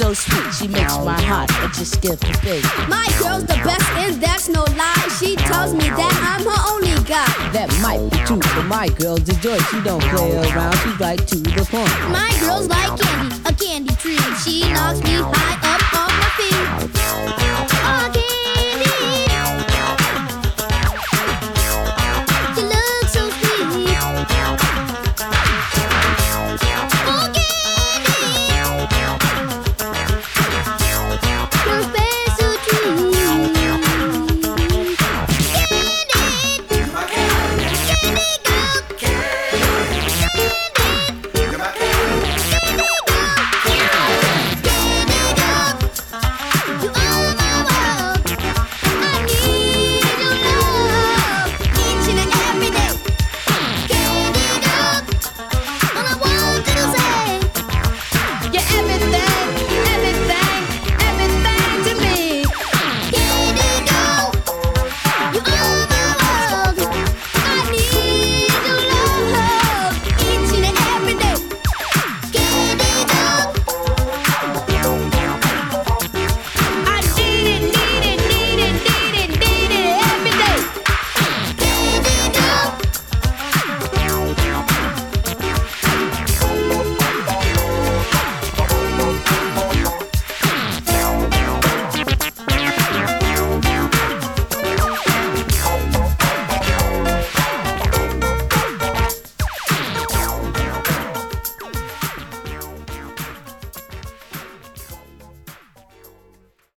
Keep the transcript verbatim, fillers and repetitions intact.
so sweet, she makes my heart just skip a beat. My girl's the best and that's no lie. She tells me that I'm her only guy. That might be true, but my girl's a joy. She don't play around, she's right to the point. My girl's like candy, a candy tree. She knocks me high up on my feet. Oh, candy.